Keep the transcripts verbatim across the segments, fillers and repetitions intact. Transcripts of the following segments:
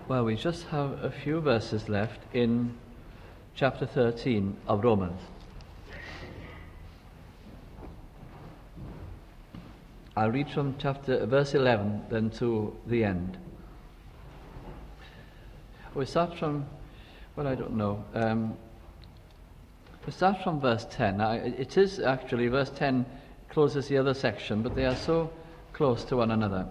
Well, we just have a few verses left in chapter thirteen of Romans. I'll read from chapter verse eleven then to the end. We start from, well, I don't know. Um, we start from verse ten. Now, it is actually, verse ten closes the other section, but they are so close to one another.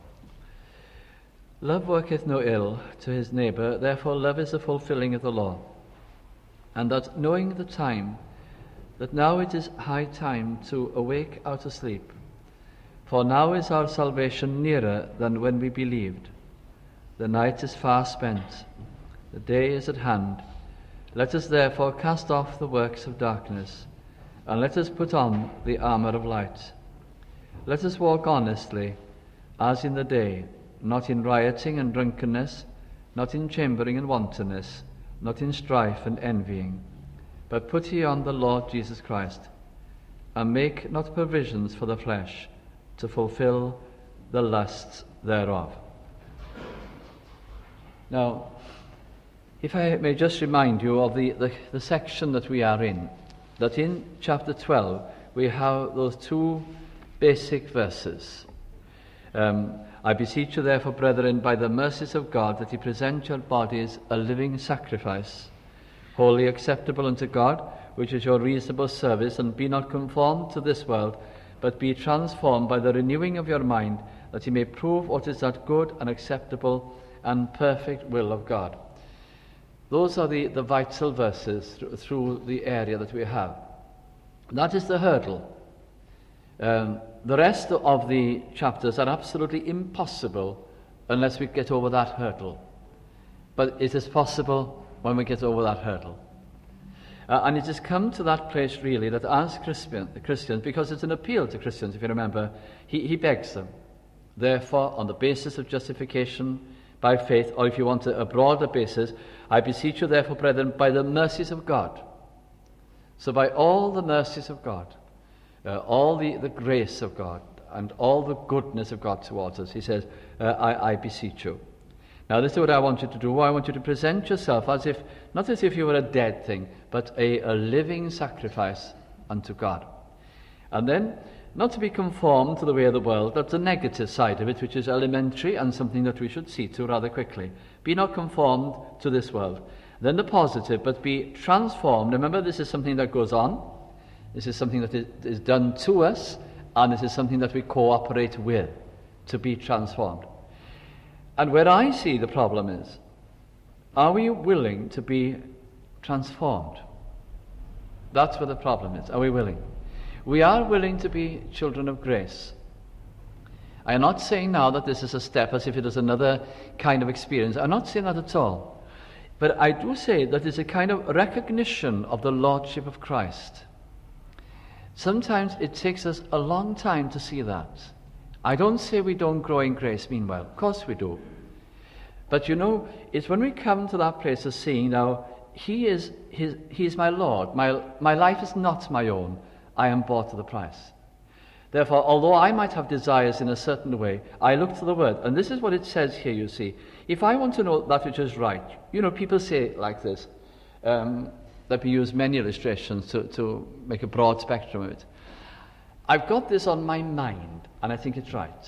Love worketh no ill to his neighbour, therefore love is the fulfilling of the law. And that knowing the time, that now it is high time to awake out of sleep. For now is our salvation nearer than when we believed. The night is far spent, the day is at hand. Let us therefore cast off the works of darkness, and let us put on the armour of light. Let us walk honestly, as in the day, not in rioting and drunkenness, not in chambering and wantonness, not in strife and envying, but put ye on the Lord Jesus Christ, and make not provisions for the flesh to fulfill the lusts thereof. Now, if I may just remind you of the, the, the section that we are in, that in chapter twelve we have those two basic verses. Um, I beseech you therefore, brethren, by the mercies of God, that ye present your bodies a living sacrifice, wholly acceptable unto God, which is your reasonable service, and be not conformed to this world, but be transformed by the renewing of your mind, that ye may prove what is that good and acceptable and perfect will of God. Those are the, the vital verses th- through the area that we have. That is the hurdle. Um, the rest of the chapters are absolutely impossible unless we get over that hurdle. But it is possible when we get over that hurdle. Uh, and it has come to that place really that as Christian, Christians, because it's an appeal to Christians, if you remember, he, he begs them. Therefore, on the basis of justification by faith, or if you want a, a broader basis, I beseech you therefore, brethren, by the mercies of God. So by all the mercies of God, Uh, all the, the grace of God and all the goodness of God towards us, he says, uh, I, I beseech you. Now this is what I want you to do. I want you to present yourself as if, not as if you were a dead thing, but a, a living sacrifice unto God. And then, not to be conformed to the way of the world. That's the negative side of it, which is elementary and something that we should see to rather quickly. Be not conformed to this world. Then the positive, but be transformed. Remember, this is something that goes on. This is something that is done to us, and this is something that we cooperate with to be transformed. And where I see the problem is, are we willing to be transformed? That's where the problem is. Are we willing? We are willing to be children of grace. I am not saying now that this is a step as if it is another kind of experience. I'm not saying that at all. But I do say that it's a kind of recognition of the Lordship of Christ. Sometimes it takes us a long time to see that. I don't say we don't grow in grace meanwhile. Of course we do. But you know, it's when we come to that place of seeing now, He is his, He is my Lord. My, my life is not my own. I am bought at the price. Therefore, although I might have desires in a certain way, I look to the Word. And this is what it says here, you see. If I want to know that which is right, you know, people say it like this. Um, that we use many illustrations to, to make a broad spectrum of it. I've got this on my mind, and I think it's right.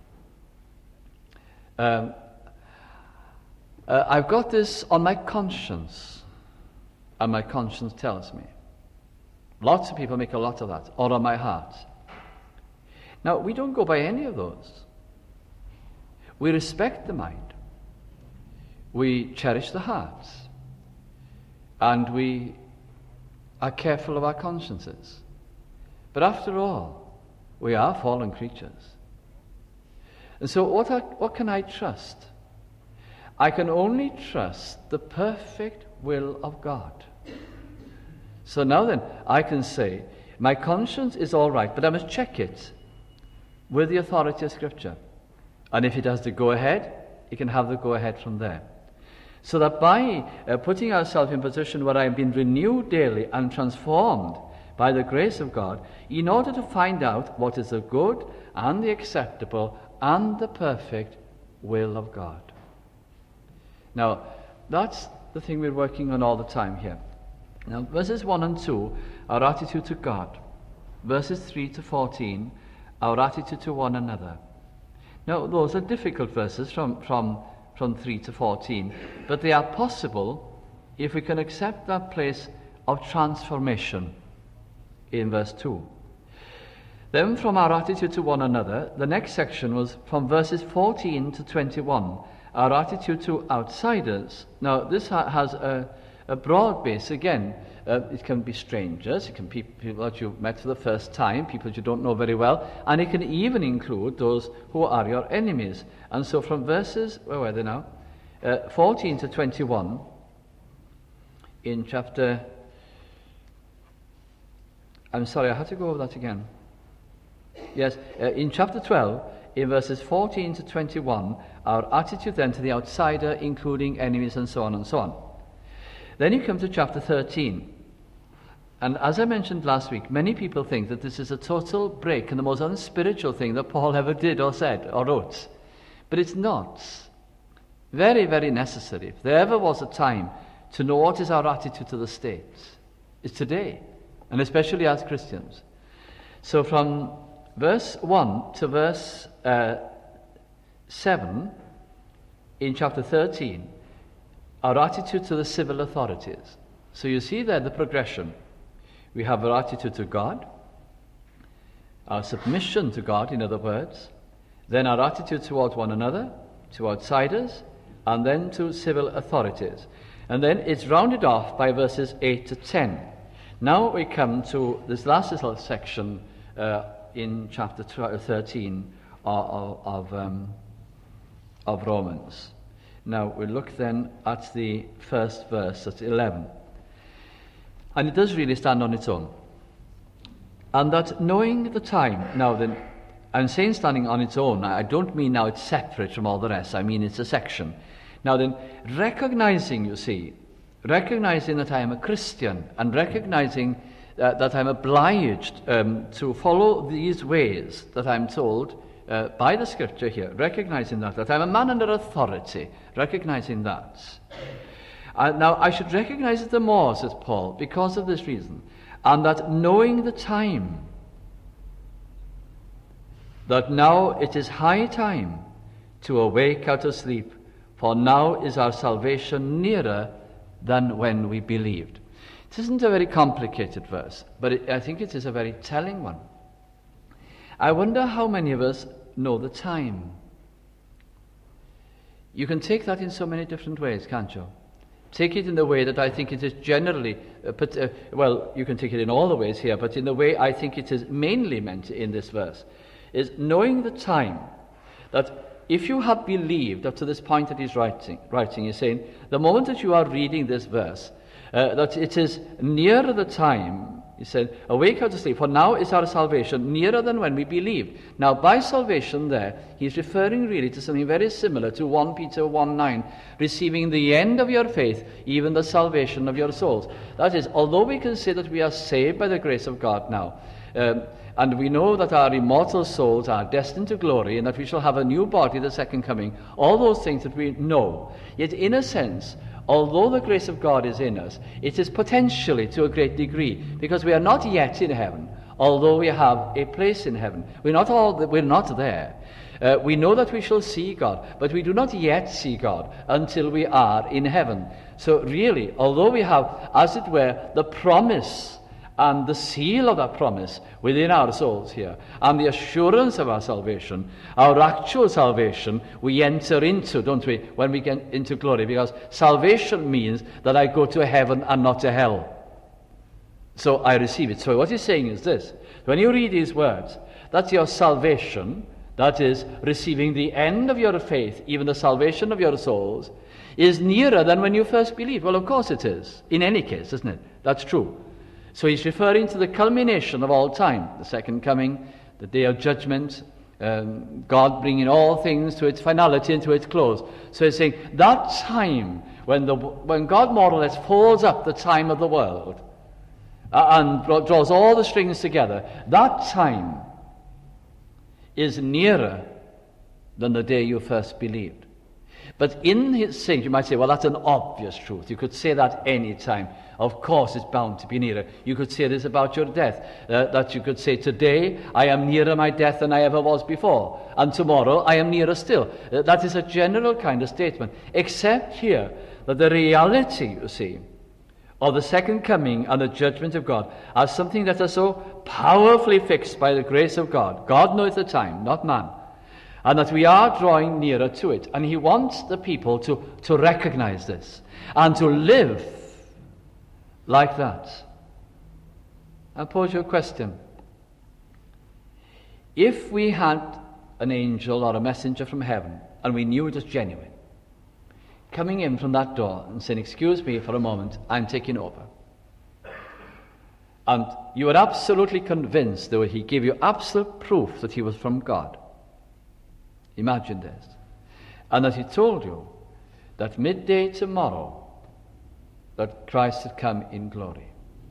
Um, uh, I've got this on my conscience, and my conscience tells me. Lots of people make a lot of that, or on my heart. Now, we don't go by any of those. We respect the mind. We cherish the heart. And we are careful of our consciences. But after all, we are fallen creatures. And so what, I, what can I trust? I can only trust the perfect will of God. So now then, I can say, my conscience is all right, but I must check it with the authority of Scripture. And if it has the go-ahead, it can have the go-ahead from there. So that by uh, putting ourselves in a position where I have been renewed daily and transformed by the grace of God, in order to find out what is the good and the acceptable and the perfect will of God. Now, that's the thing we're working on all the time here. Now, verses one and two, our attitude to God. Verses three to fourteen, our attitude to one another. Now, those are difficult verses from, from, from three to fourteen, but they are possible if we can accept that place of transformation in verse two. Then from our attitude to one another, the next section was from verses fourteen to twenty-one, our attitude to outsiders. Now, this ha- has a, a broad base again. Uh, it can be strangers, it can be people that you've met for the first time, people you don't know very well, and it can even include those who are your enemies. And so from verses, where were they now? Uh, fourteen to twenty-one, in chapter... I'm sorry, I had to go over that again. Yes, uh, in chapter twelve, in verses fourteen to twenty-one, our attitude then to the outsider, including enemies and so on and so on. Then you come to chapter thirteen. And as I mentioned last week, many people think that this is a total break and the most unspiritual thing that Paul ever did or said or wrote. But it's not. Very, very necessary. If there ever was a time to know what is our attitude to the state, it's today, and especially as Christians. So from verse one to verse uh, seven in chapter thirteen, our attitude to the civil authorities. So you see there the progression. We have our attitude to God, our submission to God, in other words, then our attitude towards one another, to outsiders, and then to civil authorities. And then it's rounded off by verses eight to ten. Now we come to this last little section uh, in chapter thirteen of, of, um, of Romans. Now we look then at the first verse, at eleven. And it does really stand on its own. And that knowing the time, now then, I'm saying standing on its own, I don't mean now it's separate from all the rest, I mean it's a section. Now then, recognizing, you see, recognizing that I am a Christian, and recognizing uh, that I'm obliged um, to follow these ways that I'm told uh, by the scripture here, recognizing that, that I'm a man under authority, recognizing that. Uh, now, I should recognize it the more, says Paul, because of this reason, and that knowing the time, that now it is high time to awake out of sleep, for now is our salvation nearer than when we believed. It isn't a very complicated verse, but it, I think it is a very telling one. I wonder how many of us know the time. You can take that in so many different ways, can't you? Take it in the way that I think it is generally, uh, but, uh, well, you can take it in all the ways here, but in the way I think it is mainly meant in this verse, is knowing the time, that if you have believed up to this point that he's writing, writing, he's saying, the moment that you are reading this verse, uh, that it is nearer the time, he said, awake out of sleep, for now is our salvation nearer than when we believed. Now, by salvation there, he's referring really to something very similar to First Peter one nine, receiving the end of your faith, even the salvation of your souls. That is, although we can say that we are saved by the grace of God now, um, and we know that our immortal souls are destined to glory, and that we shall have a new body, the second coming, all those things that we know, yet in a sense, although the grace of God is in us, it is potentially to a great degree, because we are not yet in heaven, although we have a place in heaven. We're not all, we're not there. Uh, we know that we shall see God, but we do not yet see God until we are in heaven. So really, although we have, as it were, the promise and the seal of that promise within our souls here, and the assurance of our salvation, our actual salvation, we enter into, don't we, when we get into glory, because salvation means that I go to heaven and not to hell. So I receive it. So what he's saying is this: when you read these words, that's your salvation, that is, receiving the end of your faith, even the salvation of your souls, is nearer than when you first believed. Well, of course it is, in any case, isn't it? That's true. So he's referring to the culmination of all time, the second coming, the day of judgment, um, God bringing all things to its finality and to its close. So he's saying that time when the when God more or less folds up the time of the world uh, and draws all the strings together, that time is nearer than the day you first believed. But in his saying, you might say, well, that's an obvious truth. You could say that any time. Of course, it's bound to be nearer. You could say this about your death, uh, that you could say, today I am nearer my death than I ever was before, and tomorrow I am nearer still. Uh, that is a general kind of statement, except here that the reality, you see, of the second coming and the judgment of God are something that are so powerfully fixed by the grace of God. God knows the time, not man. And that we are drawing nearer to it. And he wants the people to, to recognize this and to live like that. I'll pose you a question. If we had an angel or a messenger from heaven and we knew it was genuine, coming in from that door and saying, excuse me for a moment, I'm taking over. And you were absolutely convinced that he gave you absolute proof that he was from God. Imagine this. And that he told you that midday tomorrow that Christ had come in glory.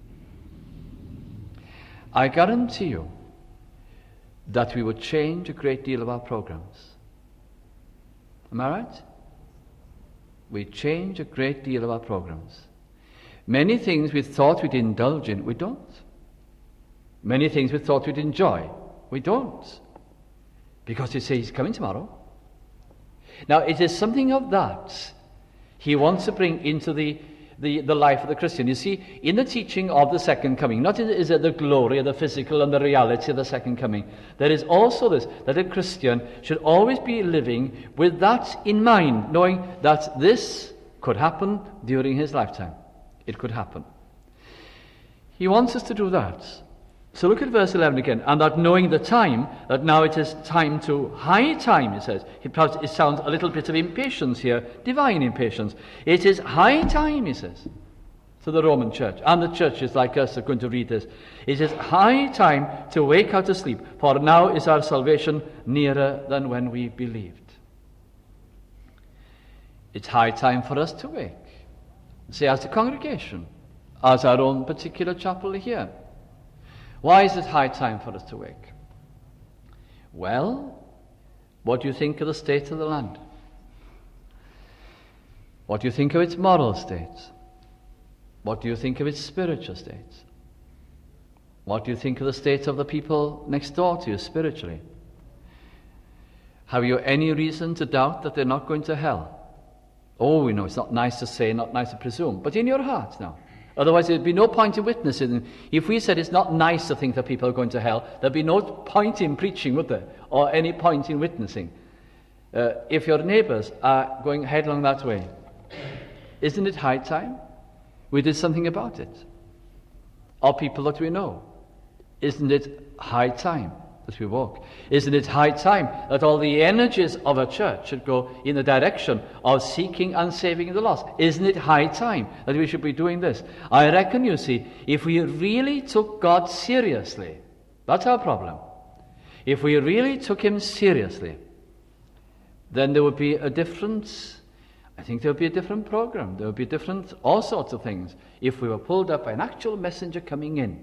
I guarantee you that we would change a great deal of our programs. Am I right? We change a great deal of our programs. Many things we thought we'd indulge in, we don't. Many things we thought we'd enjoy, we don't. Because he says he's coming tomorrow. Now, it is something of that he wants to bring into the, the, the life of the Christian. You see, in the teaching of the second coming, not is it the glory of the physical and the reality of the second coming, there is also this, that a Christian should always be living with that in mind, knowing that this could happen during his lifetime. It could happen. He wants us to do that. So look at verse eleven again. And that knowing the time, that now it is time to high time, he says. It, perhaps it sounds a little bit of impatience here, divine impatience. It is high time, he says, to the Roman church. And the churches like us are going to read this. It is high time to wake out of sleep, for now is our salvation nearer than when we believed. It's high time for us to wake. Say, as a congregation, as our own particular chapel here. Why is it high time for us to wake? Well, what do you think of the state of the land? What do you think of its moral state? What do you think of its spiritual state? What do you think of the state of the people next door to you spiritually? Have you any reason to doubt that they're not going to hell? Oh, we know it's not nice to say, not nice to presume, but in your heart now. Otherwise, there'd be no point in witnessing. If we said it's not nice to think that people are going to hell, there'd be no point in preaching, would there? Or any point in witnessing. Uh, if your neighbours are going headlong that way, isn't it high time we did something about it? Or people that we know, isn't it high time that we walk? Isn't it high time that all the energies of a church should go in the direction of seeking and saving the lost? Isn't it high time that we should be doing this? I reckon, you see, if we really took God seriously, that's our problem. If we really took him seriously, then there would be a different, I think there would be a different program. There would be different, all sorts of things, if we were pulled up by an actual messenger coming in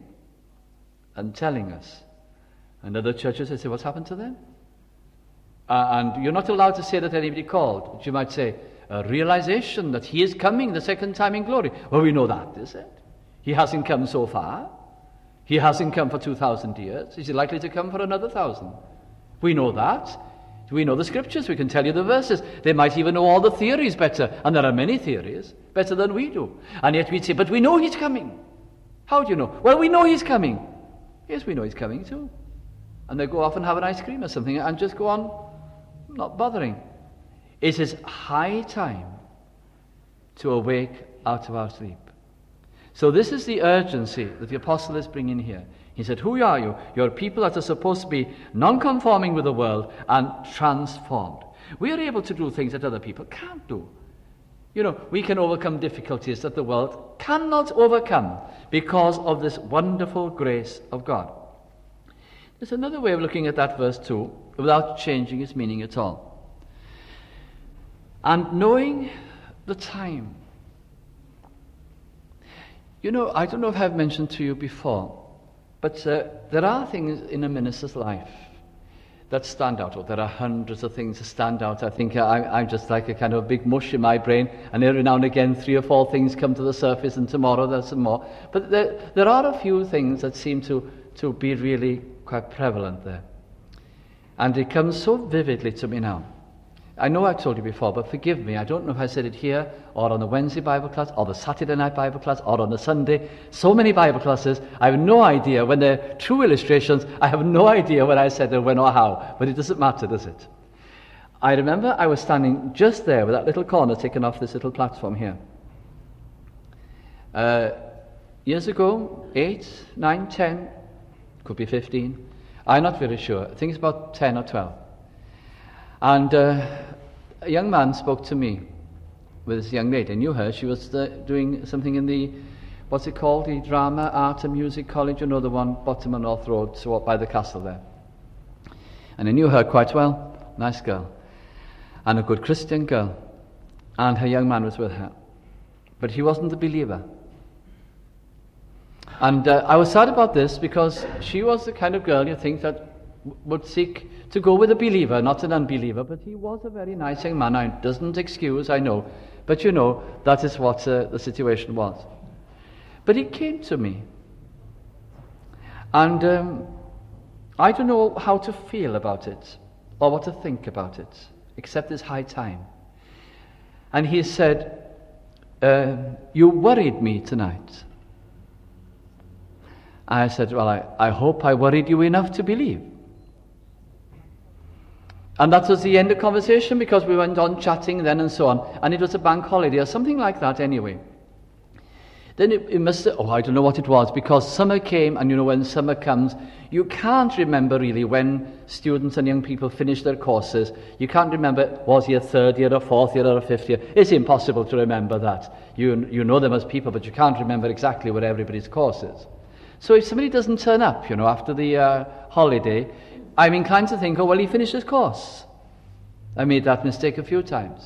and telling us. And other churches, they say, what's happened to them? Uh, and you're not allowed to say that anybody called. But you might say, a realization that he is coming the second time in glory. Well, we know that, is it? He hasn't come so far. He hasn't come for two thousand years. Is he likely to come for another thousand? We know that. We know the scriptures. We can tell you the verses. They might even know all the theories better. And there are many theories, better than we do. And yet we'd say, but we know he's coming. How do you know? Well, we know he's coming. Yes, we know he's coming too. And they go off and have an ice cream or something and just go on not bothering. It is high time to awake out of our sleep. So this is the urgency that the apostle is bringing here. He said, who are you? You're people that are supposed to be non-conforming with the world and transformed. We are able to do things that other people can't do. You know, we can overcome difficulties that the world cannot overcome because of this wonderful grace of God. There's another way of looking at that verse too, without changing its meaning at all. And knowing the time. You know, I don't know if I've mentioned to you before, but uh, there are things in a minister's life that stand out. Oh, there are hundreds of things that stand out. I think I, I'm just like a kind of a big mush in my brain, and every now and again three or four things come to the surface, and tomorrow there's some more. But there, there are a few things that seem to, to be really quite prevalent there. And it comes so vividly to me now. I know I've told you before, but forgive me. I don't know if I said it here, or on the Wednesday Bible class, or the Saturday night Bible class, or on the Sunday. So many Bible classes, I have no idea. When they're true illustrations, I have no idea when I said it, when or how. But it doesn't matter, does it? I remember I was standing just there with that little corner taken off this little platform here. Uh, years ago, eight, nine, ten, could be fifteen. I'm not very sure. I think it's about ten or twelve. And uh, a young man spoke to me with this young lady. I knew her. She was uh, doing something in the, what's it called, the Drama, Art and Music College, you know, the one, bottom of North Road, so up by the castle there. And I knew her quite well. Nice girl. And a good Christian girl. And her young man was with her. But he wasn't a believer. And uh, I was sad about this because she was the kind of girl you think that would seek to go with a believer, not an unbeliever. But he was a very nice young man. It doesn't excuse, I know. But you know, that is what uh, the situation was. But he came to me. And um, I don't know how to feel about it or what to think about it, except it's high time. And he said, uh, you worried me tonight. I said, well, I, I hope I worried you enough to believe. And that was the end of the conversation, because we went on chatting then and so on. And it was a bank holiday or something like that anyway. Then it, it must have, oh, I don't know what it was, because summer came, and you know when summer comes, you can't remember really when students and young people finish their courses. You can't remember, was he a third year or fourth year or a fifth year? It's impossible to remember that. You, you know them as people, but you can't remember exactly what everybody's course is. So if somebody doesn't turn up, you know, after the uh, holiday, I'm inclined to think, oh, well, he finished his course. I made that mistake a few times.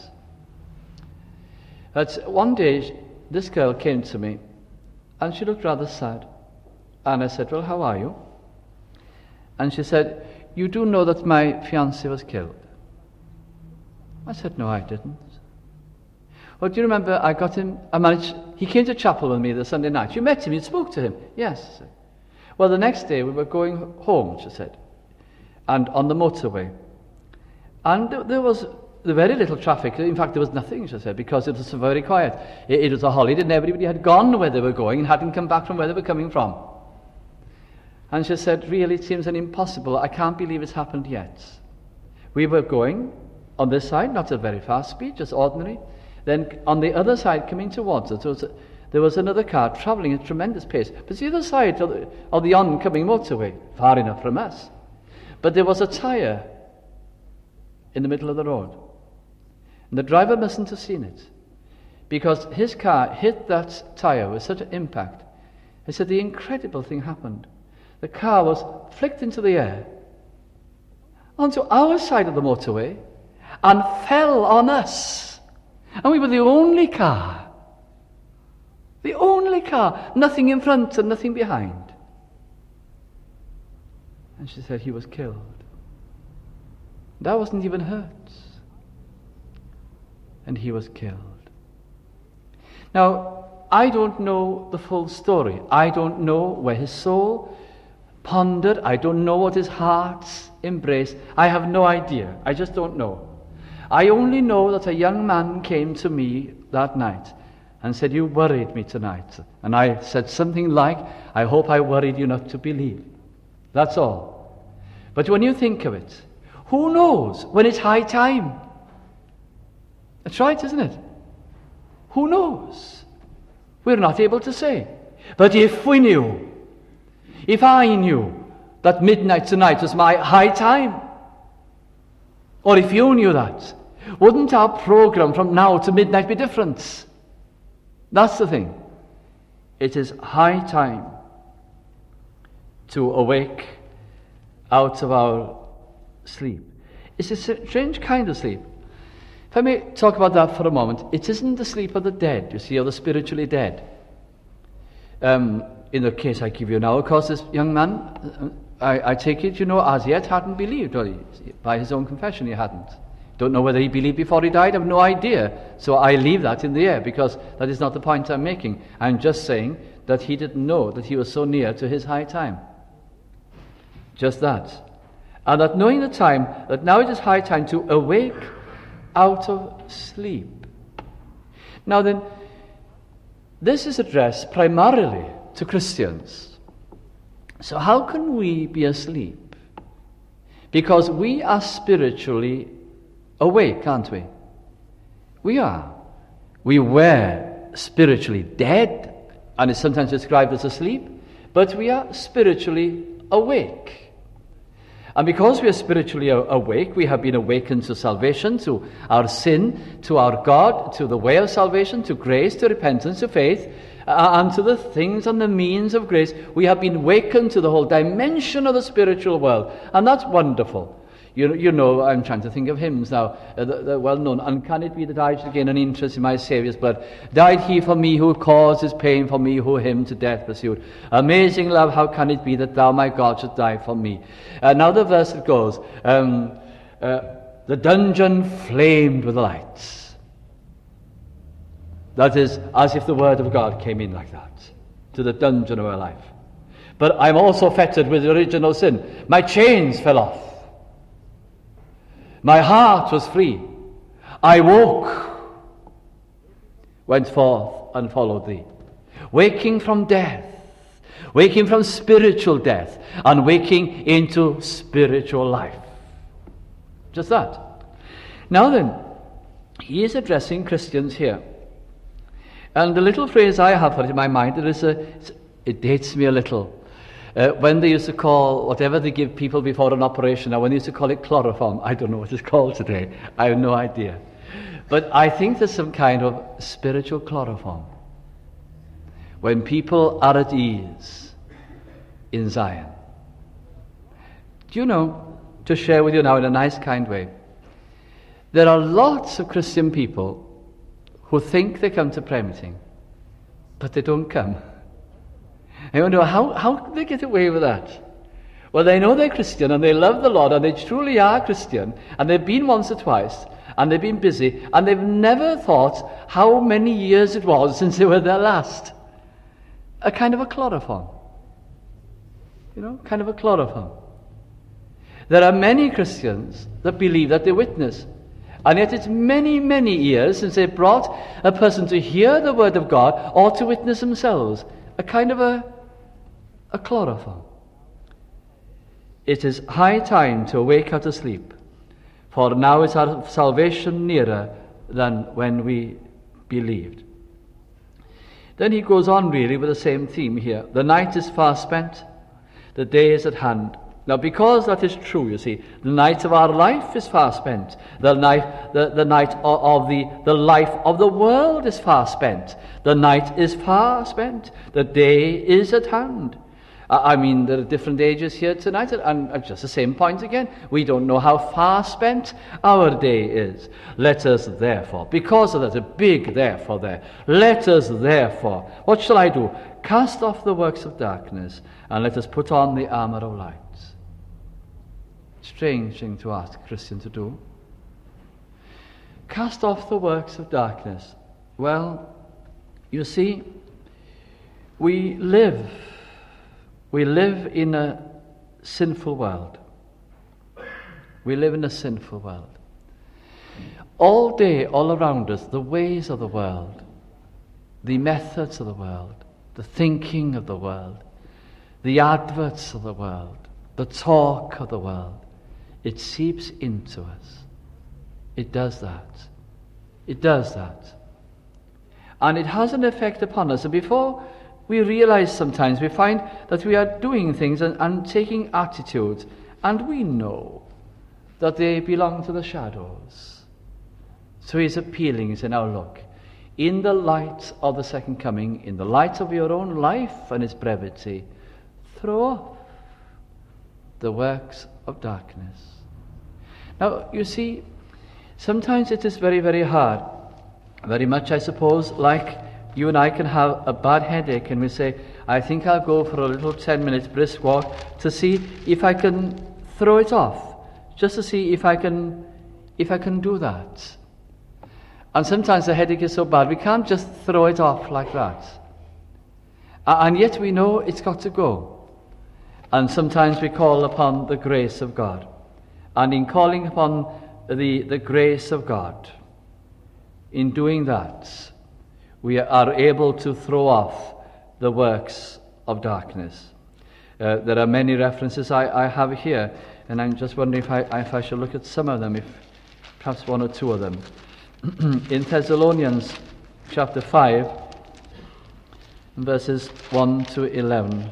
But one day, this girl came to me, and she looked rather sad. And I said, well, how are you? And she said, you do know that my fiancé was killed? I said, no, I didn't. Well, do you remember I got him, I managed, he came to chapel with me the Sunday night. You met him, you spoke to him. Yes. Well, the next day we were going home, she said, and on the motorway. And there was very little traffic. In fact, there was nothing, she said, because it was very quiet. It, it was a holiday, and everybody had gone where they were going and hadn't come back from where they were coming from. And she said, really, it seems an impossible. I can't believe it's happened yet. We were going on this side, not at very fast speed, just ordinary. Then on the other side, coming towards us, there was, a, there was another car travelling at a tremendous pace. But it's the other side of the, of the oncoming motorway, far enough from us. But there was a tyre in the middle of the road. And the driver mustn't have seen it, because his car hit that tyre with such an impact. He said the incredible thing happened. The car was flicked into the air onto our side of the motorway and fell on us. And we were the only car. The only car. Nothing in front and nothing behind. And she said he was killed. And I wasn't even hurt. And he was killed. Now, I don't know the full story. I don't know where his soul pondered. I don't know what his heart embraced. I have no idea. I just don't know. I only know that a young man came to me that night and said, you worried me tonight. And I said something like, I hope I worried you not to believe. That's all. But when you think of it, who knows when it's high time? That's right, isn't it? Who knows? We're not able to say. But if we knew, if I knew that midnight tonight was my high time, or if you knew that, wouldn't our program from now to midnight be different? That's the thing. It is high time to awake out of our sleep. It's a strange kind of sleep. If I may talk about that for a moment, it isn't the sleep of the dead, you see, or the spiritually dead. Um, in the case I give you now, of course, this young man, I, I take it, you know, as yet hadn't believed. Well, he, by his own confession, he hadn't. Don't know whether he believed before he died. I have no idea. So I leave that in the air, because that is not the point I'm making. I'm just saying that he didn't know that he was so near to his high time. Just that. And that knowing the time, that now it is high time to awake out of sleep. Now then, this is addressed primarily to Christians. So how can we be asleep? Because we are spiritually awake, aren't we? We are. We were spiritually dead, and it's sometimes described as asleep, but we are spiritually awake. And because we are spiritually awake, we have been awakened to salvation, to our sin, to our God, to the way of salvation, to grace, to repentance, to faith, uh, and to the things and the means of grace. We have been awakened to the whole dimension of the spiritual world, and that's wonderful. You, you know, I'm trying to think of hymns now, uh, the, the well-known. And can it be that I should gain an interest in my Saviour's blood? Died he for me who caused his pain, for me who him to death pursued. Amazing love, how can it be that thou, my God, should die for me? Uh, now the verse that goes, um, uh, the dungeon flamed with lights. That is, as if the word of God came in like that, to the dungeon of our life. But I'm also fettered with original sin. My chains fell off. My heart was free. I woke, went forth and followed thee. Waking from death, waking from spiritual death, and waking into spiritual life. Just that. Now then, he is addressing Christians here. And the little phrase I have for it in my mind, it, is a, it dates me a little. Uh, when they used to call whatever they give people before an operation, now when they used to call it chloroform, I don't know what it's called today. I have no idea. But I think there's some kind of spiritual chloroform. When people are at ease in Zion. Do you know, to share with you now in a nice kind way, there are lots of Christian people who think they come to prayer meeting, but they don't come. I wonder, how, how do they get away with that? Well, they know they're Christian, and they love the Lord, and they truly are Christian, and they've been once or twice, and they've been busy, and they've never thought how many years it was since they were there last. A kind of a chloroform. You know, kind of a chloroform. There are many Christians that believe that they witness, and yet it's many, many years since they brought a person to hear the word of God or to witness themselves. A kind of a, a chloroform. It is high time to awake out of sleep, for now is our salvation nearer than when we believed. Then he goes on really with the same theme here. The night is far spent, the day is at hand. Now, because that is true, you see, the night of our life is far spent. The night, the, the night of, of the, the life of the world is far spent. The night is far spent. The day is at hand. I mean, there are different ages here tonight, and just the same point again. We don't know how far spent our day is. Let us therefore, because of that, a big therefore there, let us therefore, what shall I do? Cast off the works of darkness, and let us put on the armour of light. Strange thing to ask a Christian to do. Cast off the works of darkness. Well, you see, we live, we live in a sinful world. We live in a sinful world. All day, all around us, the ways of the world, the methods of the world, the thinking of the world, the adverts of the world, the talk of the world, it seeps into us. It does that. It does that. And it has an effect upon us. And before we realize sometimes, we find that we are doing things and, and taking attitudes, and we know that they belong to the shadows. So he's appealing, he's saying, now look, in the light of the second coming, in the light of your own life and its brevity, throw off the works of darkness. Now, you see, sometimes it is very, very hard. Very much, I suppose, like you and I can have a bad headache and we say, I think I'll go for a little ten minutes brisk walk to see if I can throw it off, just to see if I can, if I can do that. And sometimes the headache is so bad, we can't just throw it off like that. And yet we know it's got to go. And sometimes we call upon the grace of God. And in calling upon the, the grace of God, in doing that, we are able to throw off the works of darkness. Uh, there are many references I, I have here, and I'm just wondering if I, if I should look at some of them, if perhaps one or two of them. In Thessalonians chapter five, verses one to eleven.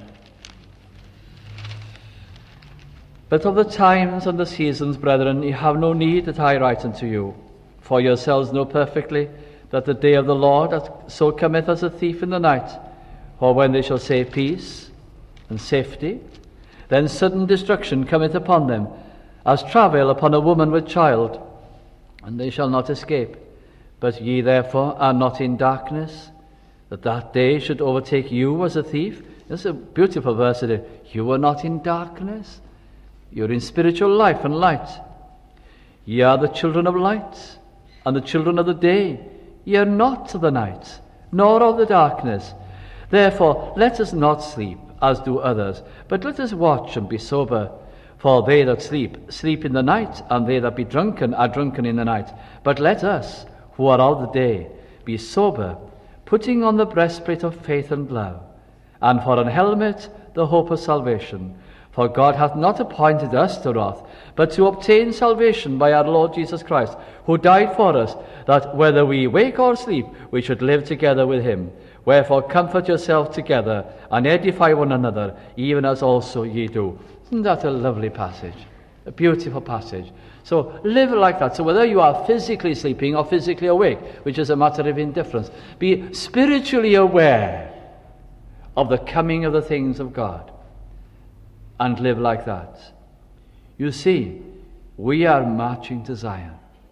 But of the times and the seasons, brethren, ye have no need that I write unto you, for yourselves know perfectly that the day of the Lord so cometh as a thief in the night. For when they shall say peace and safety, then sudden destruction cometh upon them, as travail upon a woman with child, and they shall not escape. But ye therefore are not in darkness, that that day should overtake you as a thief. This is a beautiful verse today. You are not in darkness. You're in spiritual life and light. Ye are the children of light, and the children of the day. Ye are not of the night, nor of the darkness. Therefore let us not sleep, as do others, but let us watch and be sober. For they that sleep, sleep in the night, and they that be drunken are drunken in the night. But let us, who are of the day, be sober, putting on the breastplate of faith and love, and for an helmet the hope of salvation. For God hath not appointed us to wrath, but to obtain salvation by our Lord Jesus Christ, who died for us, that whether we wake or sleep, we should live together with him. Wherefore comfort yourselves together, and edify one another, even as also ye do. Isn't that a lovely passage? A beautiful passage. So live like that. So whether you are physically sleeping or physically awake, which is a matter of indifference, be spiritually aware of the coming of the things of God, and live like that. You see, we are marching to Zion,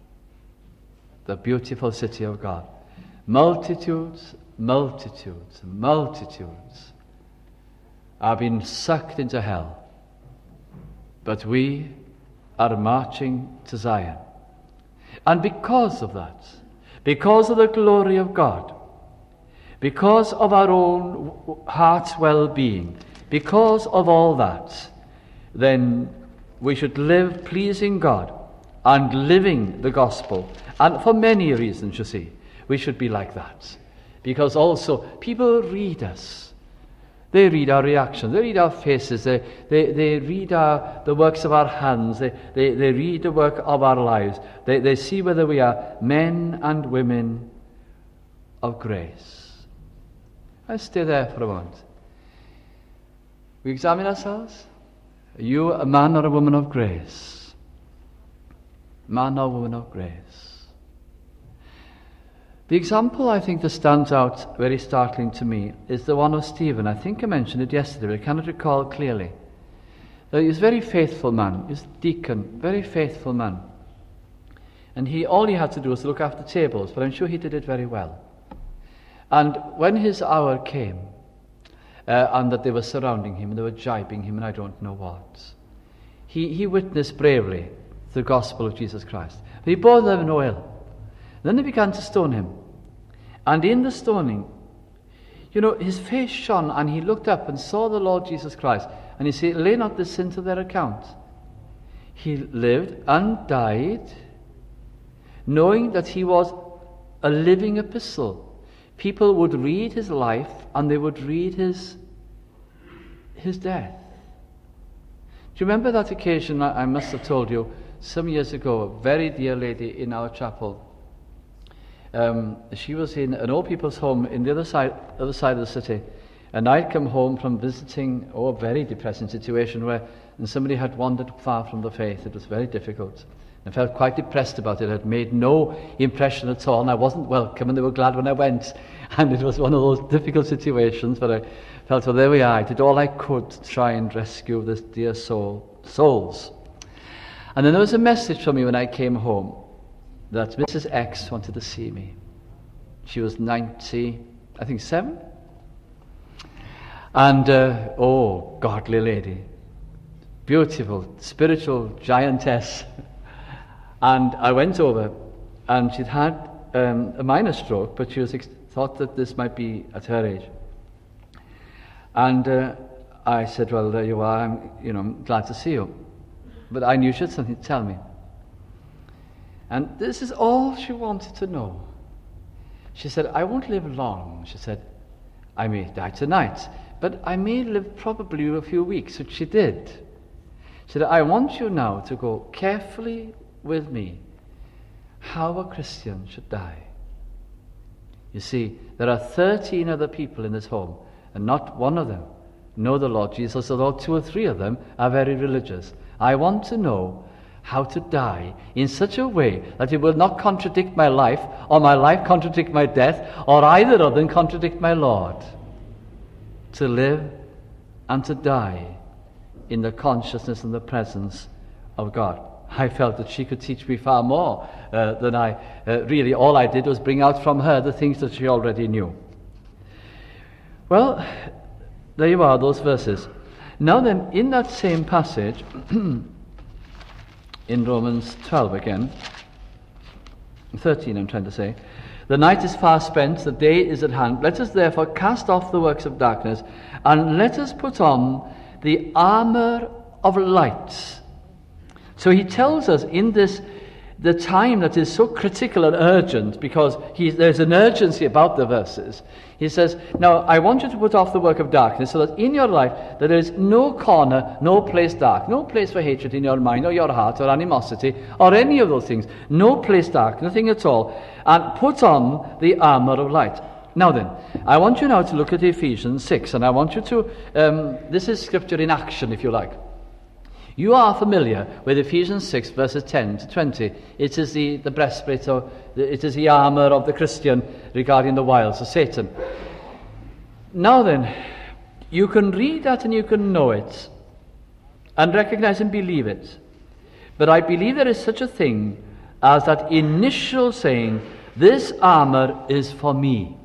the beautiful city of God. Multitudes, multitudes, multitudes are being sucked into hell. But we are marching to Zion. And because of that, because of the glory of God, because of our own heart's well-being, because of all that, then we should live pleasing God and living the gospel. And for many reasons, you see, we should be like that. Because also, people read us. They read our reactions. They read our faces. They, they, they read our, the works of our hands. They, they, they read the work of our lives. They, they see whether we are men and women of grace. Let's stay there for a moment. We examine ourselves. Are you a man or a woman of grace? Man or woman of grace? The example I think that stands out very startling to me is the one of Stephen. I think I mentioned it yesterday, but I cannot recall clearly. He was a very faithful man. He was a deacon, very faithful man. And he all he had to do was look after tables, but I'm sure he did it very well. And when his hour came, Uh, and that they were surrounding him, and they were jibing him, and I don't know what. He, he witnessed bravely the gospel of Jesus Christ. But he bore them no ill. Then they began to stone him. And in the stoning, you know, his face shone, and he looked up and saw the Lord Jesus Christ. And he said, lay not this sin to their account. He lived and died, knowing that he was a living epistle. People would read his life, and they would read his his death. Do you remember that occasion I, I must have told you some years ago? A very dear lady in our chapel. Um, she was in an old people's home in the other side, other side of the city, and I'd come home from visiting oh, a very depressing situation where and somebody had wandered far from the faith. It was very difficult. I felt quite depressed about it. It had made no impression at all, and I wasn't welcome, and they were glad when I went. And it was one of those difficult situations, but I felt, well, there we are. I did all I could to try and rescue this dear soul, souls. And then there was a message from me when I came home that Missus X wanted to see me. She was ninety I think seven. And, uh, oh, godly lady. Beautiful, spiritual giantess. And I went over, and she'd had um, a minor stroke, but she was ex- thought that this might be at her age. And uh, I said, well, there you are, I'm, you know, I'm glad to see you. But I knew she had something to tell me. And this is all she wanted to know. She said, I won't live long. She said, I may die tonight, but I may live probably a few weeks, which she did. She said, I want you now to go carefully with me how a Christian should die. You see, there are thirteen other people in this home, and not one of them know the Lord Jesus, although two or three of them are very religious. I want to know how to die in such a way that it will not contradict my life, or my life contradict my death, or either of them contradict my Lord. To live and to die in the consciousness and the presence of God. I felt that she could teach me far more uh, than I uh, really, all I did was bring out from her the things that she already knew. Well, there you are, those verses. Now then, in that same passage, in Romans twelve again, thirteen I'm trying to say, the night is far spent, the day is at hand. Let us therefore cast off the works of darkness, and let us put on the armour of light. So he tells us in this, the time that is so critical and urgent, because he, there's an urgency about the verses. He says, now I want you to put off the work of darkness, so that in your life there is no corner, no place dark, no place for hatred in your mind or your heart or animosity or any of those things. No place dark, nothing at all. And put on the armour of light. Now then, I want you now to look at Ephesians six, and I want you to, um, this is scripture in action, if you like. You are familiar with Ephesians six, verses ten to twenty. It is the, the breastplate, or it is the armour of the Christian regarding the wiles of Satan. Now then, you can read that and you can know it, and recognize and believe it. But I believe there is such a thing as that initial saying, this armour is for me.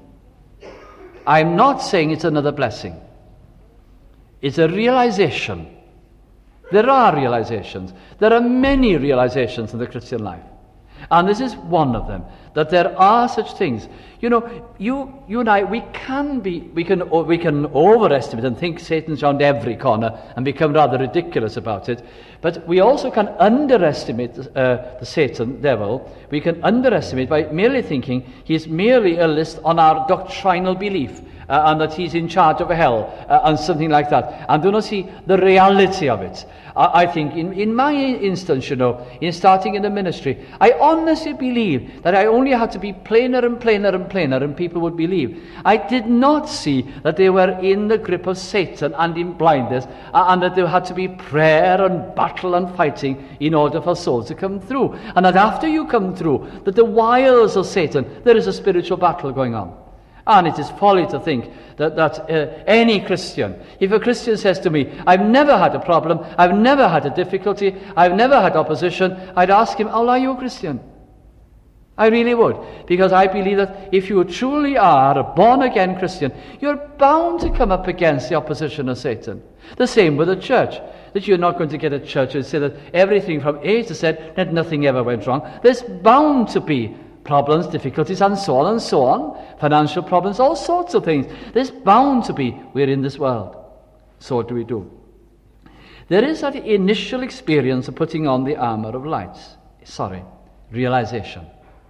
I'm not saying it's another blessing. It's a realization. There are realizations. There are many realizations in the Christian life. And this is one of them, that there are such things. You know, you you and I, we can be, we can we can overestimate and think Satan's around every corner and become rather ridiculous about it. But we also can underestimate uh, the Satan, devil. We can underestimate by merely thinking he's merely a list on our doctrinal belief. Uh, and that he's in charge of hell, uh, and something like that, and do not see the reality of it. I, I think in, in my instance, you know, in starting in the ministry, I honestly believe that I only had to be plainer and plainer and plainer, and people would believe. I did not see that they were in the grip of Satan and in blindness, uh, and that there had to be prayer and battle and fighting in order for souls to come through. And that after you come through, that the wiles of Satan, there is a spiritual battle going on. And it is folly to think that, that uh, any Christian, if a Christian says to me, I've never had a problem, I've never had a difficulty, I've never had opposition, I'd ask him, how are you a Christian? I really would. Because I believe that if you truly are a born-again Christian, you're bound to come up against the opposition of Satan. The same with the church. That you're not going to get a church and say that everything from A to Z, that nothing ever went wrong. There's bound to be problems, difficulties, and so on and so on. Financial problems, all sorts of things. There's bound to be. We're in this world. So what do we do? There is that initial experience of putting on the armour of light. Sorry, realization.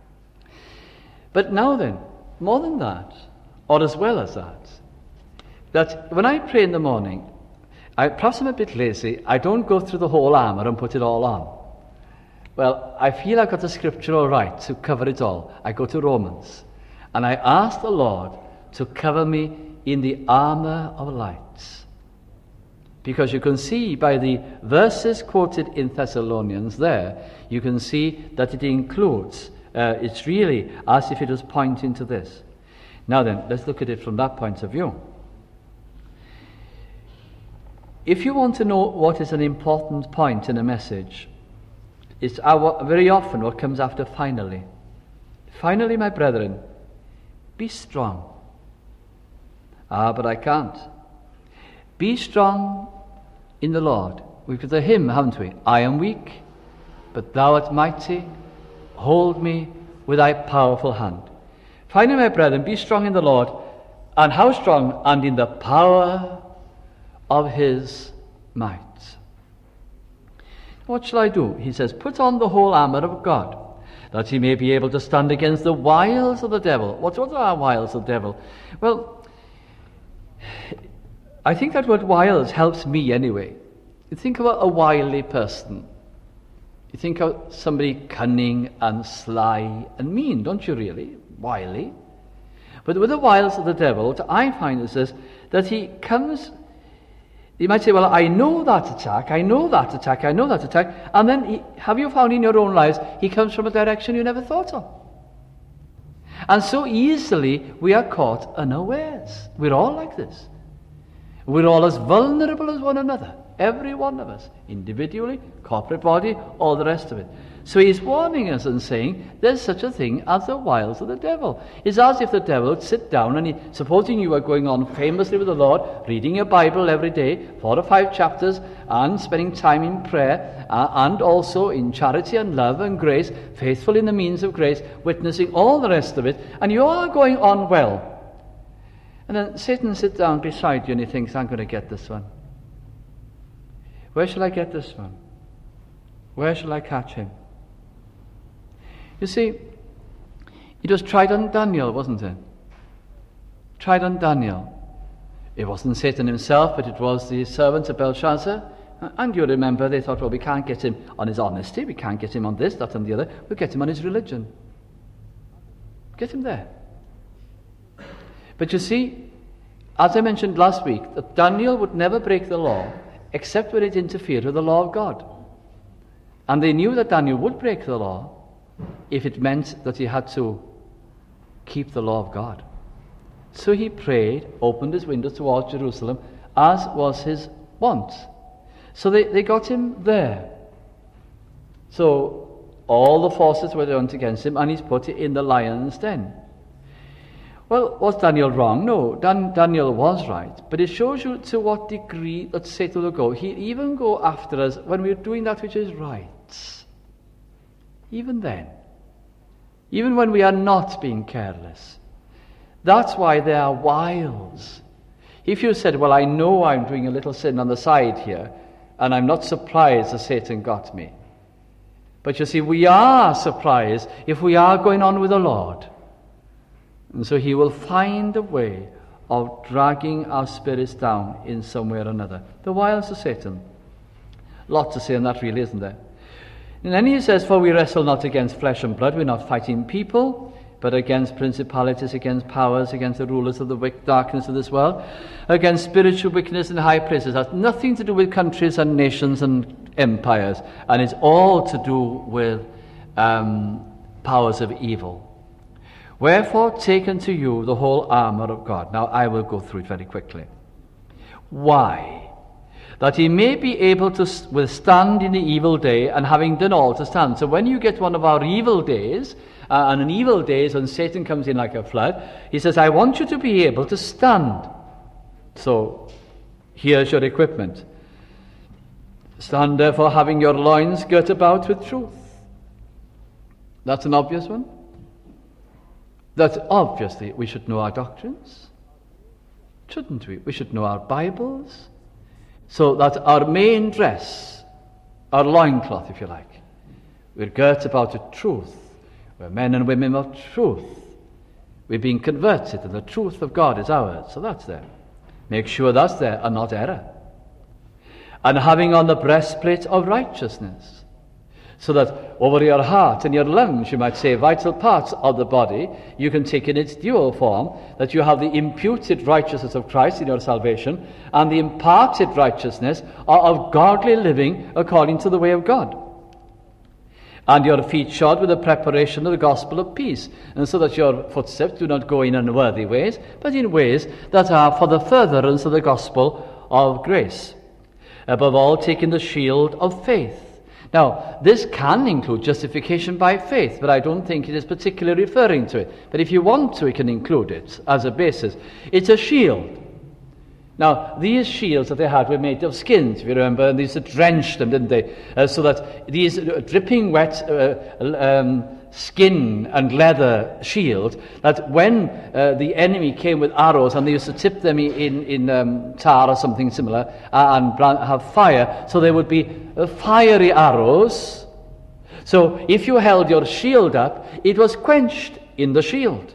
But now then, more than that, or as well as that, that when I pray in the morning, I, perhaps I'm a bit lazy, I don't go through the whole armour and put it all on. Well, I feel I've got the scriptural right to cover it all. I go to Romans, and I ask the Lord to cover me in the armour of light. Because you can see by the verses quoted in Thessalonians there, you can see that it includes, uh, it's really as if it was pointing to this. Now then, let's look at it from that point of view. If you want to know what is an important point in a message, it's our, very often what comes after finally. Finally, my brethren, be strong. Ah, but I can't. Be strong in the Lord. We've got a hymn, haven't we? I am weak, but thou art mighty. Hold me with thy powerful hand. Finally, my brethren, be strong in the Lord. And how strong? And in the power of his might. What shall I do? He says, put on the whole armour of God, that he may be able to stand against the wiles of the devil. What, what are wiles of the devil? Well, I think that word wiles helps me anyway. You think about a wily person. You think of somebody cunning and sly and mean, don't you really? Wily. But with the wiles of the devil, what I find is this, that he comes, you might say, well, I know that attack, I know that attack, I know that attack, and then he, have you found in your own lives, he comes from a direction you never thought of. And so easily we are caught unawares. We're all like this. We're all as vulnerable as one another. Every one of us, individually, corporate body, all the rest of it. So he's warning us and saying, there's such a thing as the wiles of the devil. It's as if the devil would sit down and, he, supposing you are going on famously with the Lord, reading your Bible every day, four or five chapters, and spending time in prayer, uh, and also in charity and love and grace, faithful in the means of grace, witnessing all the rest of it, and you are going on well. And then Satan sits down beside you and he thinks, I'm going to get this one. Where shall I get this one? Where shall I catch him? You see, it was tried on Daniel, wasn't it? Tried on Daniel. It wasn't Satan himself, but it was the servants of Belshazzar. And you remember, they thought, well, we can't get him on his honesty, we can't get him on this, that and the other, we'll get him on his religion. Get him there. But you see, as I mentioned last week, that Daniel would never break the law except when it interfered with the law of God. And they knew that Daniel would break the law if it meant that he had to keep the law of God. So he prayed, opened his windows towards Jerusalem, as was his wont. So they, they got him there. So all the forces were turned against him, and he's put in the lion's den. Well, was Daniel wrong? No, Dan, Daniel was right. But it shows you to what degree that Satan will go. He'll even go after us when we're doing that which is right. Even then. Even when we are not being careless. That's why there are wiles. If you said, well, I know I'm doing a little sin on the side here, and I'm not surprised that Satan got me. But you see, we are surprised if we are going on with the Lord. And so he will find a way of dragging our spirits down in some way or another. The wiles of Satan. Lot to say on that, really, isn't there? And then he says, for we wrestle not against flesh and blood, we're not fighting people, but against principalities, against powers, against the rulers of the wicked darkness of this world, against spiritual wickedness in high places. It has nothing to do with countries and nations and empires, and it's all to do with um, powers of evil. Wherefore, take unto you the whole armour of God. Now, I will go through it very quickly. Why? That he may be able to withstand in the evil day, and having done all to stand. So when you get one of our evil days, uh, and an evil day is when Satan comes in like a flood, he says, I want you to be able to stand. So, here's your equipment. Stand therefore, having your loins girt about with truth. That's an obvious one. That obviously we should know our doctrines, shouldn't we? We should know our Bibles, so that our main dress, our loincloth, if you like, we're girt about with truth. We're men and women of truth. We're being converted, and the truth of God is ours. So that's there. Make sure that's there, and not error. And having on the breastplate of righteousness, so that over your heart and your lungs, you might say, vital parts of the body, you can take in its dual form, that you have the imputed righteousness of Christ in your salvation, and the imparted righteousness of godly living according to the way of God. And your feet shod with the preparation of the gospel of peace, and so that your footsteps do not go in unworthy ways, but in ways that are for the furtherance of the gospel of grace. Above all, taking the shield of faith. Now, this can include justification by faith, but I don't think it is particularly referring to it. But if you want to, you can include it as a basis. It's a shield. Now, these shields that they had were made of skins, if you remember, and they used to drench them, didn't they? Uh, so that these dripping wet uh, um, skin and leather shields, that when uh, the enemy came with arrows, and they used to tip them in, in um, tar or something similar, uh, and have fire, so there would be uh, fiery arrows. So if you held your shield up, it was quenched in the shield.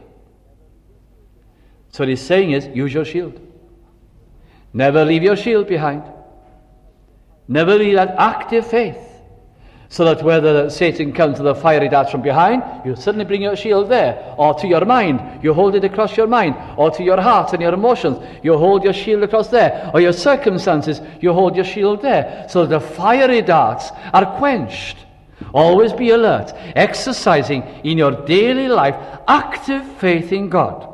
So what he's saying is, use your shield. Never leave your shield behind. Never leave that active faith, so that whether Satan comes with a fiery dart from behind, you suddenly bring your shield there, or to your mind, you hold it across your mind, or to your heart and your emotions, you hold your shield across there, or your circumstances, you hold your shield there, so that the fiery darts are quenched. Always be alert, exercising in your daily life active faith in God.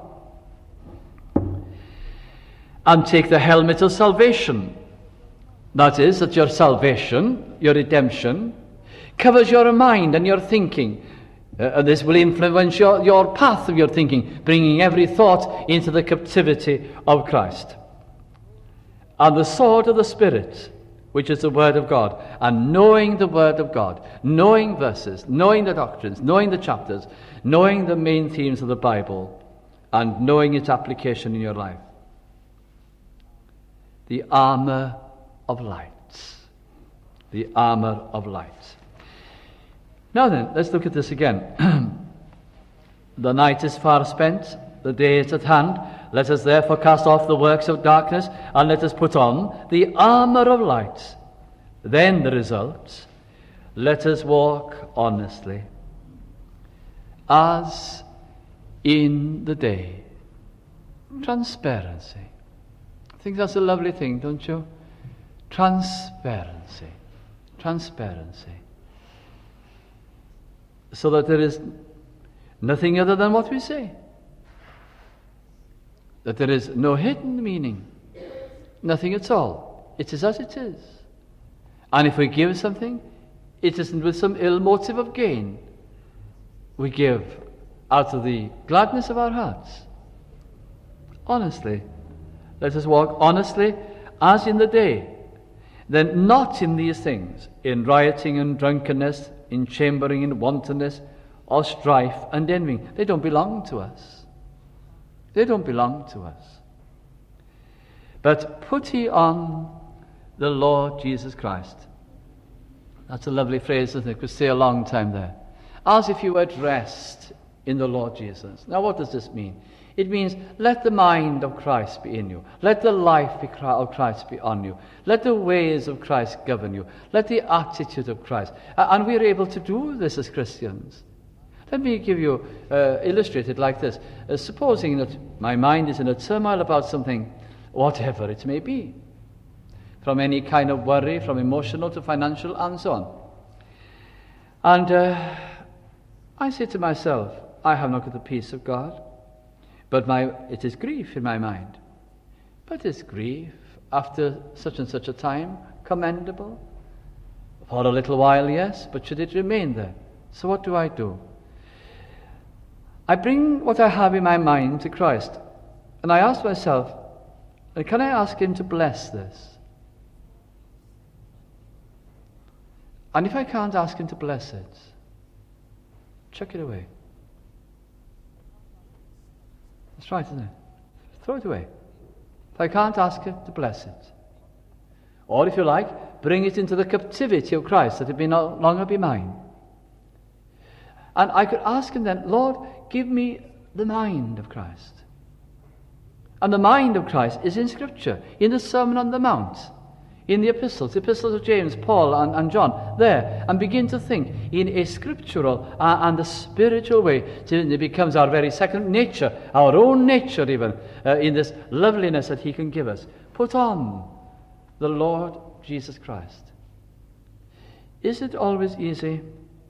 And take the helmet of salvation. That is, that your salvation, your redemption, covers your mind and your thinking. Uh, and this will influence your, your path of your thinking, bringing every thought into the captivity of Christ. And the sword of the Spirit, which is the Word of God, and knowing the Word of God, knowing verses, knowing the doctrines, knowing the chapters, knowing the main themes of the Bible, and knowing its application in your life. The armor of light. The armor of light. Now then, let's look at this again. The night is far spent, the day is at hand. Let us therefore cast off the works of darkness, and let us put on the armor of light. Then the result, let us walk honestly, as in the day. Transparency. I think that's a lovely thing, don't you? Transparency. Transparency. So that there is nothing other than what we say. That there is no hidden meaning. Nothing at all. It is as it is. And if we give something, it isn't with some ill motive of gain. We give out of the gladness of our hearts. Honestly. Let us walk honestly as in the day, then not in these things, in rioting and drunkenness, in chambering and wantonness, or strife and envying. They don't belong to us. They don't belong to us. But put ye on the Lord Jesus Christ. That's a lovely phrase, isn't it? Could stay a long time there. As if you were dressed in the Lord Jesus. Now what does this mean? It means, let the mind of Christ be in you. Let the life of Christ be on you. Let the ways of Christ govern you. Let the attitude of Christ. And we're able to do this as Christians. Let me give you, uh, illustrate it like this. Uh, supposing that my mind is in a turmoil about something, whatever it may be, from any kind of worry, from emotional to financial, and so on. And uh, I say to myself, I have not got the peace of God. But my, it is grief in my mind. But is grief, after such and such a time, commendable? For a little while, yes, but should it remain there? So what do I do? I bring what I have in my mind to Christ, and I ask myself, can I ask Him to bless this? And if I can't ask Him to bless it, chuck it away. That's right, isn't it? Throw it away. If I can't ask Him to bless it. Or if you like, bring it into the captivity of Christ, that it may no longer be mine. And I could ask Him then, Lord, give me the mind of Christ. And the mind of Christ is in Scripture, in the Sermon on the Mount, in the epistles, the epistles of James, Paul, and, and John, there, and begin to think in a scriptural uh, and a spiritual way, till it becomes our very second nature, our own nature even, uh, in this loveliness that He can give us. Put on the Lord Jesus Christ. Is it always easy?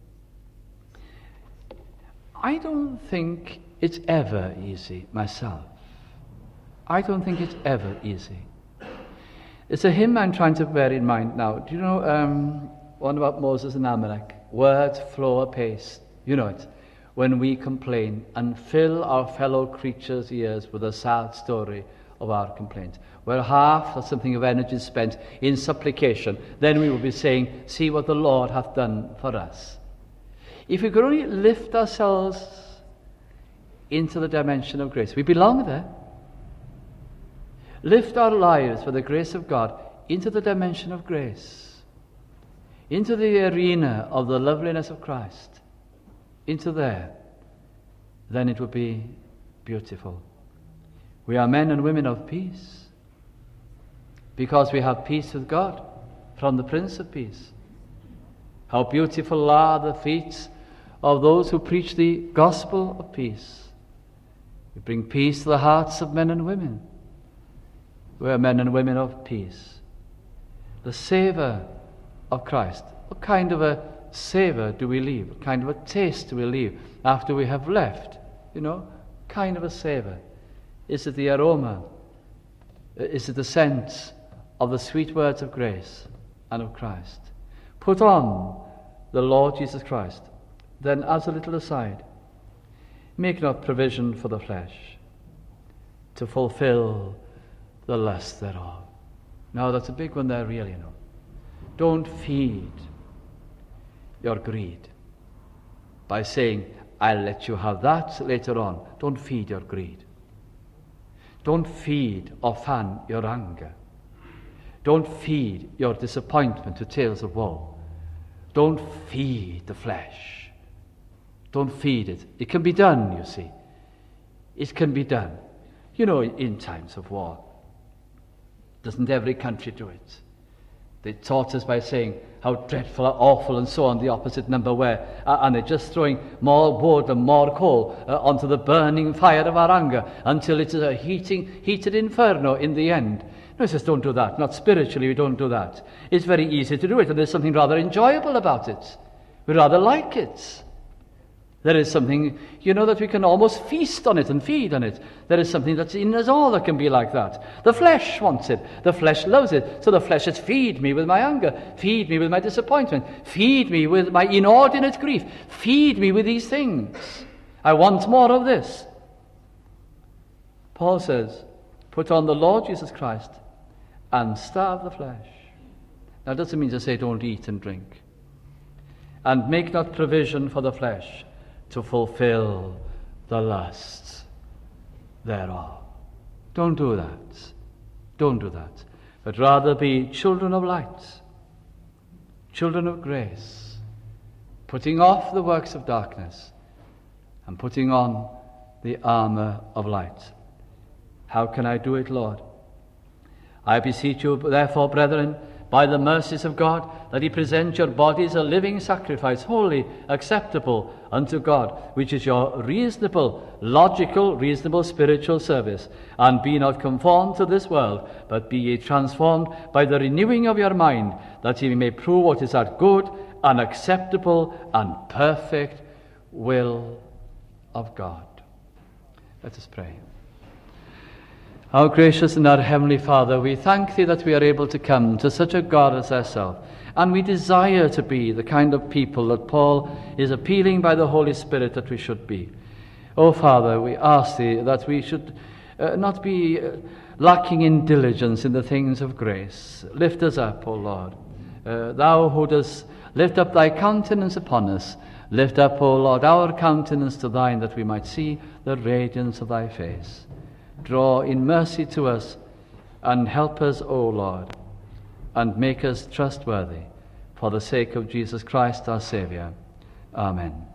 I don't think it's ever easy myself. I don't think it's ever easy. It's a hymn I'm trying to bear in mind now. Do you know, um, one about Moses and Amalek. Words flow apace. You know it. When we complain and fill our fellow creatures' ears with a sad story of our complaint, where half or something of energy is spent in supplication, then we will be saying, see what the Lord hath done for us. If we could only lift ourselves into the dimension of grace, we belong there. Lift our lives for the grace of God into the dimension of grace, into the arena of the loveliness of Christ, into there, then it would be beautiful. We are men and women of peace because we have peace with God from the Prince of Peace. How beautiful are the feet of those who preach the gospel of peace. We bring peace to the hearts of men and women. We are men and women of peace. The savour of Christ. What kind of a savour do we leave? What kind of a taste do we leave after we have left? You know, what kind of a savour? Is it the aroma? Is it the scent of the sweet words of grace and of Christ? Put on the Lord Jesus Christ. Then, as a little aside, make not provision for the flesh to fulfill the lust thereof. Now, that's a big one there, really, you know. Don't feed your greed by saying, I'll let you have that later on. Don't feed your greed. Don't feed or fan your anger. Don't feed your disappointment to tales of woe. Don't feed the flesh. Don't feed it. It can be done, you see. It can be done. You know, in times of war, doesn't every country do it? They taught us by saying how dreadful, how awful, and so on, the opposite number were. Uh, and they're just throwing more wood and more coal uh, onto the burning fire of our anger until it is a heating, heated inferno in the end. No, he says, don't do that. Not spiritually, we don't do that. It's very easy to do it, and there's something rather enjoyable about it. We rather like it. There is something, you know, that we can almost feast on it and feed on it. There is something that's in us all that can be like that. The flesh wants it. The flesh loves it. So the flesh says, feed me with my anger. Feed me with my disappointment. Feed me with my inordinate grief. Feed me with these things. I want more of this. Paul says, put on the Lord Jesus Christ and starve the flesh. Now, it doesn't mean to say don't eat and drink. And make not provision for the flesh to fulfill the lusts thereof. Don't do that. Don't do that. But rather be children of light, children of grace, putting off the works of darkness and putting on the armour of light. How can I do it, Lord? I beseech you, therefore, brethren, by the mercies of God, that ye present your bodies a living sacrifice, holy, acceptable unto God, which is your reasonable, logical, reasonable spiritual service. And be not conformed to this world, but be ye transformed by the renewing of your mind, that ye may prove what is that good and acceptable and perfect will of God. Let us pray. Our gracious and our heavenly Father, we thank thee that we are able to come to such a God as thyself, and we desire to be the kind of people that Paul is appealing by the Holy Spirit that we should be. O Father, we ask thee that we should uh, not be uh, lacking in diligence in the things of grace. Lift us up, O Lord. Uh, thou who dost lift up thy countenance upon us, lift up, O Lord, our countenance to thine, that we might see the radiance of thy face. Draw in mercy to us, and help us, O Lord, and make us trustworthy, for the sake of Jesus Christ our Saviour. Amen.